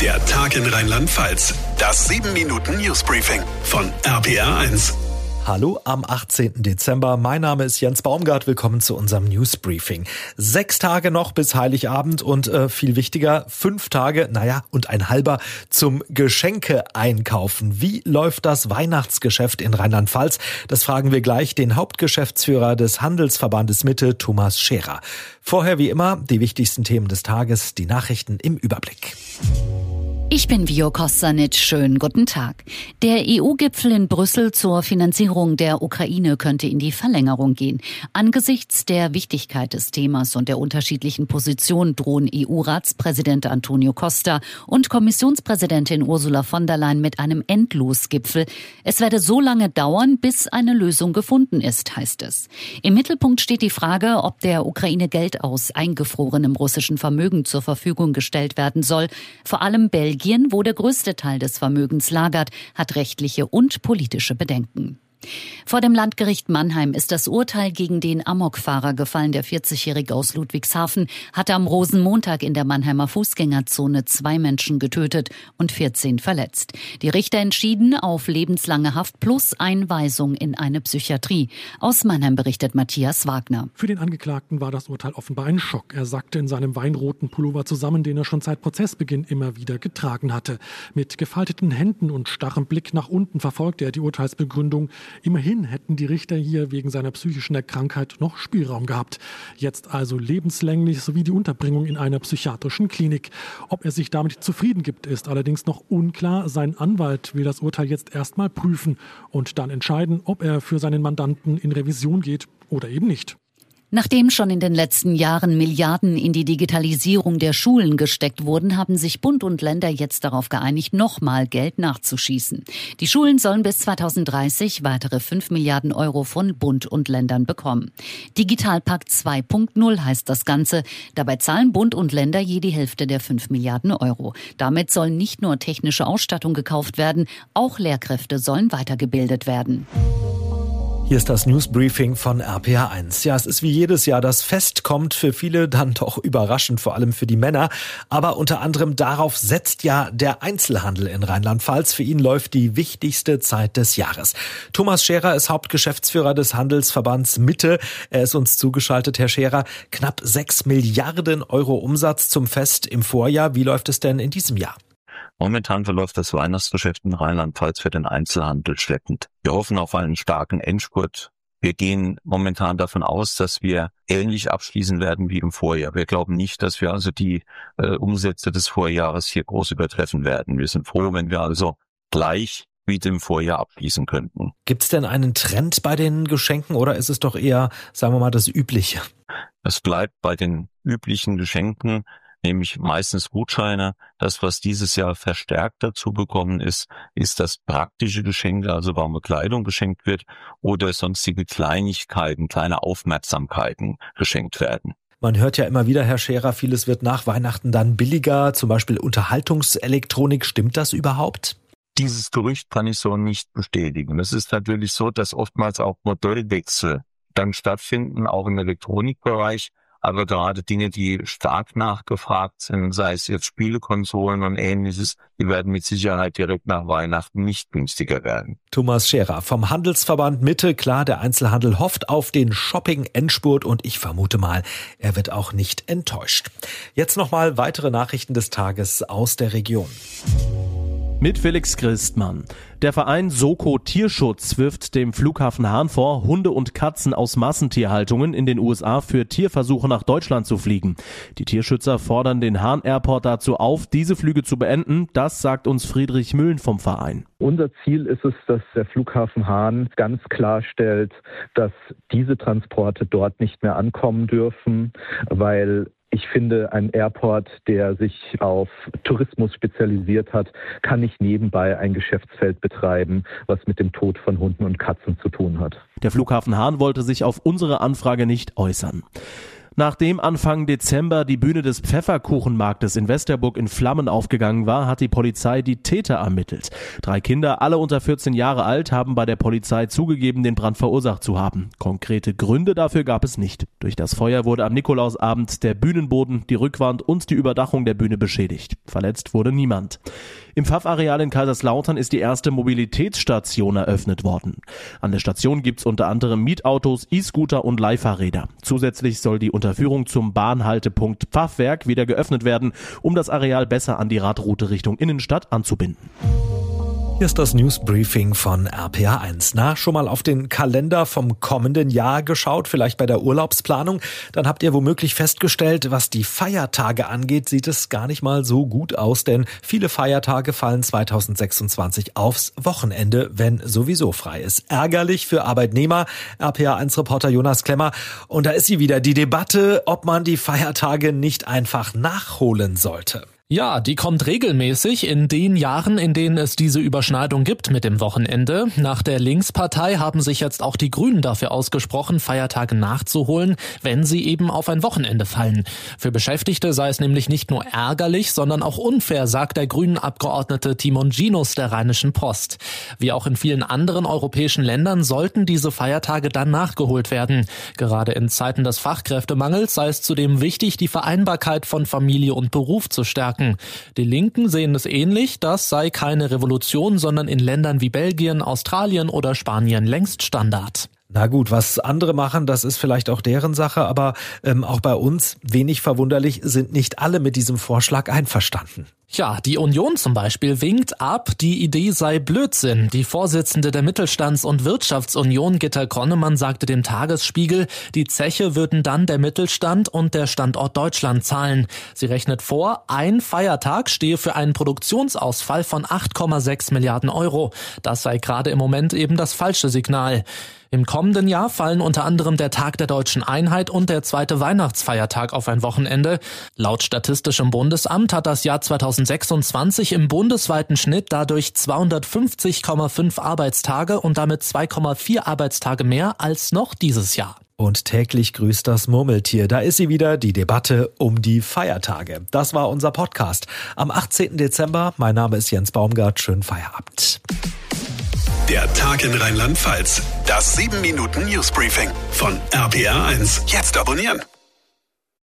Der Tag in Rheinland-Pfalz. Das 7-Minuten-Newsbriefing von RPR1. Hallo am 18. Dezember. Mein Name ist Jens Baumgart. Willkommen zu unserem Newsbriefing. 6 Tage noch bis Heiligabend und viel wichtiger, 5 Tage, und ein halber zum Geschenke einkaufen. Wie läuft das Weihnachtsgeschäft in Rheinland-Pfalz? Das fragen wir gleich den Hauptgeschäftsführer des Handelsverbandes Mitte, Thomas Scherer. Vorher wie immer die wichtigsten Themen des Tages, die Nachrichten im Überblick. Ich bin Vio Kostanic. Schönen guten Tag. Der EU-Gipfel in Brüssel zur Finanzierung der Ukraine könnte in die Verlängerung gehen. Angesichts der Wichtigkeit des Themas und der unterschiedlichen Positionen drohen EU-Ratspräsident Antonio Costa und Kommissionspräsidentin Ursula von der Leyen mit einem Endlosgipfel. Es werde so lange dauern, bis eine Lösung gefunden ist, heißt es. Im Mittelpunkt steht die Frage, ob der Ukraine Geld aus eingefrorenem russischen Vermögen zur Verfügung gestellt werden soll. Vor allem Belgien, wo der größte Teil des Vermögens lagert, hat rechtliche und politische Bedenken. Vor dem Landgericht Mannheim ist das Urteil gegen den Amokfahrer gefallen. Der 40-Jährige aus Ludwigshafen hatte am Rosenmontag in der Mannheimer Fußgängerzone 2 Menschen getötet und 14 verletzt. Die Richter entschieden auf lebenslange Haft plus Einweisung in eine Psychiatrie. Aus Mannheim berichtet Matthias Wagner. Für den Angeklagten war das Urteil offenbar ein Schock. Er sackte in seinem weinroten Pullover zusammen, den er schon seit Prozessbeginn immer wieder getragen hatte. Mit gefalteten Händen und starrem Blick nach unten verfolgte er die Urteilsbegründung. Immerhin hätten die Richter hier wegen seiner psychischen Krankheit noch Spielraum gehabt. Jetzt also lebenslänglich sowie die Unterbringung in einer psychiatrischen Klinik. Ob er sich damit zufrieden gibt, ist allerdings noch unklar. Sein Anwalt will das Urteil jetzt erstmal prüfen und dann entscheiden, ob er für seinen Mandanten in Revision geht oder eben nicht. Nachdem schon in den letzten Jahren Milliarden in die Digitalisierung der Schulen gesteckt wurden, haben sich Bund und Länder jetzt darauf geeinigt, nochmal Geld nachzuschießen. Die Schulen sollen bis 2030 weitere 5 Milliarden Euro von Bund und Ländern bekommen. Digitalpakt 2.0 heißt das Ganze. Dabei zahlen Bund und Länder je die Hälfte der 5 Milliarden Euro. Damit soll nicht nur technische Ausstattung gekauft werden, auch Lehrkräfte sollen weitergebildet werden. Hier ist das Newsbriefing von RPR1. Ja, es ist wie jedes Jahr, das Fest kommt für viele dann doch überraschend, vor allem für die Männer. Aber unter anderem darauf setzt ja der Einzelhandel in Rheinland-Pfalz. Für ihn läuft die wichtigste Zeit des Jahres. Thomas Scherer ist Hauptgeschäftsführer des Handelsverbands Mitte. Er ist uns zugeschaltet, Herr Scherer. Knapp 6 Milliarden Euro Umsatz zum Fest im Vorjahr. Wie läuft es denn in diesem Jahr? Momentan verläuft das Weihnachtsgeschäft in Rheinland-Pfalz für den Einzelhandel schleppend. Wir hoffen auf einen starken Endspurt. Wir gehen momentan davon aus, dass wir ähnlich abschließen werden wie im Vorjahr. Wir glauben nicht, dass wir also die Umsätze des Vorjahres hier groß übertreffen werden. Wir sind froh, wenn wir also gleich wie dem Vorjahr abschließen könnten. Gibt es denn einen Trend bei den Geschenken oder ist es doch eher, sagen wir mal, das Übliche? Es bleibt bei den üblichen Geschenken, nämlich meistens Gutscheine. Das, was dieses Jahr verstärkt dazu bekommen ist, dass praktische Geschenke, also warme Kleidung geschenkt wird oder sonstige Kleinigkeiten, kleine Aufmerksamkeiten geschenkt werden. Man hört ja immer wieder, Herr Scherer, vieles wird nach Weihnachten dann billiger, zum Beispiel Unterhaltungselektronik. Stimmt das überhaupt? Dieses Gerücht kann ich so nicht bestätigen. Es ist natürlich so, dass oftmals auch Modellwechsel dann stattfinden, auch im Elektronikbereich. Aber gerade Dinge, die stark nachgefragt sind, sei es jetzt Spielekonsolen und Ähnliches, die werden mit Sicherheit direkt nach Weihnachten nicht günstiger werden. Thomas Scherer vom Handelsverband Mitte. Klar, der Einzelhandel hofft auf den Shopping-Endspurt und ich vermute mal, er wird auch nicht enttäuscht. Jetzt nochmal weitere Nachrichten des Tages aus der Region. Mit Felix Christmann. Der Verein Soko Tierschutz wirft dem Flughafen Hahn vor, Hunde und Katzen aus Massentierhaltungen in den USA für Tierversuche nach Deutschland zu fliegen. Die Tierschützer fordern den Hahn Airport dazu auf, diese Flüge zu beenden. Das sagt uns Friedrich Mühlen vom Verein. Unser Ziel ist es, dass der Flughafen Hahn ganz klarstellt, dass diese Transporte dort nicht mehr ankommen dürfen, weil ich finde, ein Airport, der sich auf Tourismus spezialisiert hat, kann nicht nebenbei ein Geschäftsfeld betreiben, was mit dem Tod von Hunden und Katzen zu tun hat. Der Flughafen Hahn wollte sich auf unsere Anfrage nicht äußern. Nachdem Anfang Dezember die Bühne des Pfefferkuchenmarktes in Westerburg in Flammen aufgegangen war, hat die Polizei die Täter ermittelt. 3 Kinder, alle unter 14 Jahre alt, haben bei der Polizei zugegeben, den Brand verursacht zu haben. Konkrete Gründe dafür gab es nicht. Durch das Feuer wurde am Nikolausabend der Bühnenboden, die Rückwand und die Überdachung der Bühne beschädigt. Verletzt wurde niemand. Im Pfaff-Areal in Kaiserslautern ist die erste Mobilitätsstation eröffnet worden. An der Station gibt's unter anderem Mietautos, E-Scooter und Leihfahrräder. Zusätzlich soll die Unterführung zum Bahnhaltepunkt Pfaffwerk wieder geöffnet werden, um das Areal besser an die Radroute Richtung Innenstadt anzubinden. Hier ist das Newsbriefing von RPA1. Na, schon mal auf den Kalender vom kommenden Jahr geschaut, vielleicht bei der Urlaubsplanung? Dann habt ihr womöglich festgestellt, was die Feiertage angeht, sieht es gar nicht mal so gut aus, denn viele Feiertage fallen 2026 aufs Wochenende, wenn sowieso frei ist. Ärgerlich für Arbeitnehmer, RPA1-Reporter Jonas Klemmer. Und da ist sie wieder, die Debatte, ob man die Feiertage nicht einfach nachholen sollte. Ja, die kommt regelmäßig in den Jahren, in denen es diese Überschneidung gibt mit dem Wochenende. Nach der Linkspartei haben sich jetzt auch die Grünen dafür ausgesprochen, Feiertage nachzuholen, wenn sie eben auf ein Wochenende fallen. Für Beschäftigte sei es nämlich nicht nur ärgerlich, sondern auch unfair, sagt der Grünen-Abgeordnete Timon Ginus der Rheinischen Post. Wie auch in vielen anderen europäischen Ländern sollten diese Feiertage dann nachgeholt werden. Gerade in Zeiten des Fachkräftemangels sei es zudem wichtig, die Vereinbarkeit von Familie und Beruf zu stärken. Die Linken sehen es ähnlich, das sei keine Revolution, sondern in Ländern wie Belgien, Australien oder Spanien längst Standard. Na gut, was andere machen, das ist vielleicht auch deren Sache, aber auch bei uns, wenig verwunderlich, sind nicht alle mit diesem Vorschlag einverstanden. Ja, die Union zum Beispiel winkt ab, die Idee sei Blödsinn. Die Vorsitzende der Mittelstands- und Wirtschaftsunion, Gitta Gronnemann, sagte dem Tagesspiegel, die Zeche würden dann der Mittelstand und der Standort Deutschland zahlen. Sie rechnet vor, ein Feiertag stehe für einen Produktionsausfall von 8,6 Milliarden Euro. Das sei gerade im Moment eben das falsche Signal. Im kommenden Jahr fallen unter anderem der Tag der Deutschen Einheit und der zweite Weihnachtsfeiertag auf ein Wochenende. Laut Statistischem Bundesamt hat das Jahr 2026 im bundesweiten Schnitt dadurch 250,5 Arbeitstage und damit 2,4 Arbeitstage mehr als noch dieses Jahr. Und täglich grüßt das Murmeltier. Da ist sie wieder, die Debatte um die Feiertage. Das war unser Podcast am 18. Dezember. Mein Name ist Jens Baumgart. Schönen Feierabend. Der Tag in Rheinland-Pfalz. Das 7-Minuten-Newsbriefing von RPA1. Jetzt abonnieren.